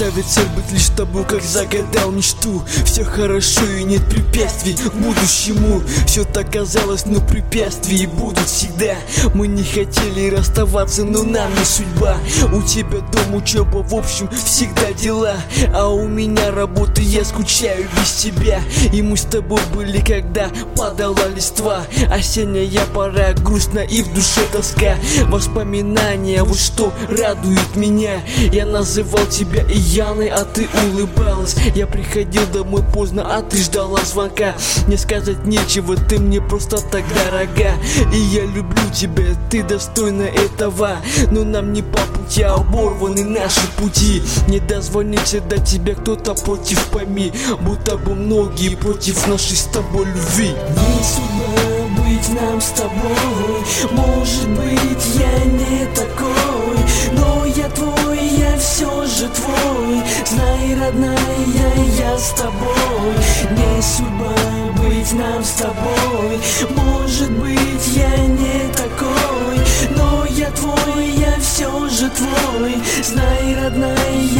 ставит цель быть лишь тобой, как загадал мечту. Все хорошо и нет препятствий к будущему. Все так казалось, но препятствия будут всегда. Мы не хотели расставаться, но нам не судьба. У тебя дом, учеба, в общем, всегда дела. А у меня работа, я скучаю без тебя. И мы с тобой были, когда падала листва. Осенняя пора, грустно и в душе тоска. Воспоминания, вот что радует меня. Я называл тебя и Яной, а ты улыбалась. Я приходил домой поздно, а ты ждала звонка. Мне сказать нечего, ты мне просто так дорога. И я люблю тебя, ты достойна этого. Но нам не по пути, оборваны наши пути. Не дозвониться до тебя кто-то против, пойми. Будто бы многие против нашей с тобой любви. Не судьба быть нам с тобой. Может быть, я не такой, но я твой, я все же твой. Знай, родная, я с тобой. Не судьба быть нам с тобой. Может быть, я не такой, но я твой, я все же твой. Знай, родная,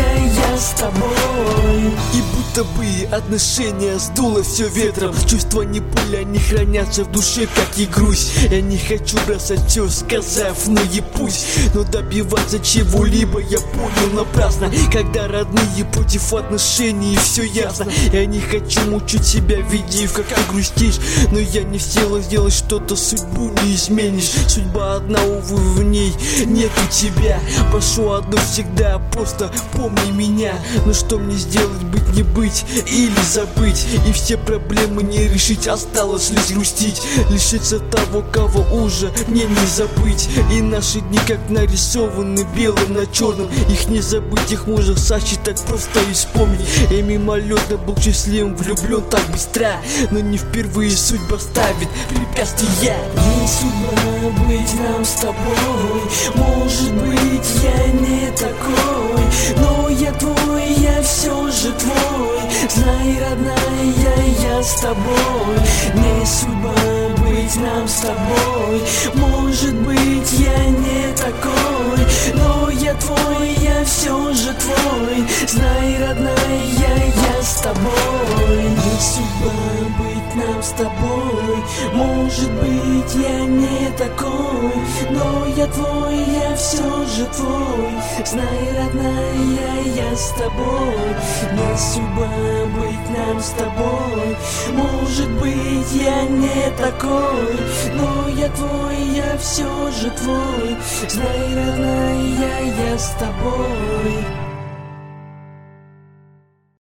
я с тобой. И будто бы отношения сдуло все ветром. Чувства не пыль, они хранятся в душе, как и грусть. Я не хочу бросать все, сказав, ну и пусть. Но добиваться чего-либо я понял напрасно. Когда родные против отношений, все ясно. Я не хочу мучить себя, видев, как ты грустишь. Но я не в силах сделать что-то, судьбу не изменишь. Судьба одна, увы, в ней нету тебя. Прошу одно всегда, просто помни меня. Но что мне сделать, быть не быть или забыть? И все проблемы не решить, осталось лишь грустить. Лишиться того, кого уже мне не забыть. И наши дни как нарисованы белым на черном. Их не забыть, их можно сосчитать, просто и вспомнить. Я мимолетно был счастливым, влюблен так быстро. Но не впервые судьба ставит препятствия. Не судьба быть нам с тобой. Может быть, я не такой, но я твой, я все же твой. Знай, родная, я с тобой. Не судьба быть нам с тобой. Может быть, я не такой, но я твой, я все же твой. Знай, родная, я с тобой. Не судьба быть нам с тобой. Может быть, я не такой, но я твой, я все же твой. Знай, родная, я с тобой. Не судьба быть нам с тобой. Может быть, я не такой, но я твой, я все же твой. Знай, родная, я с тобой.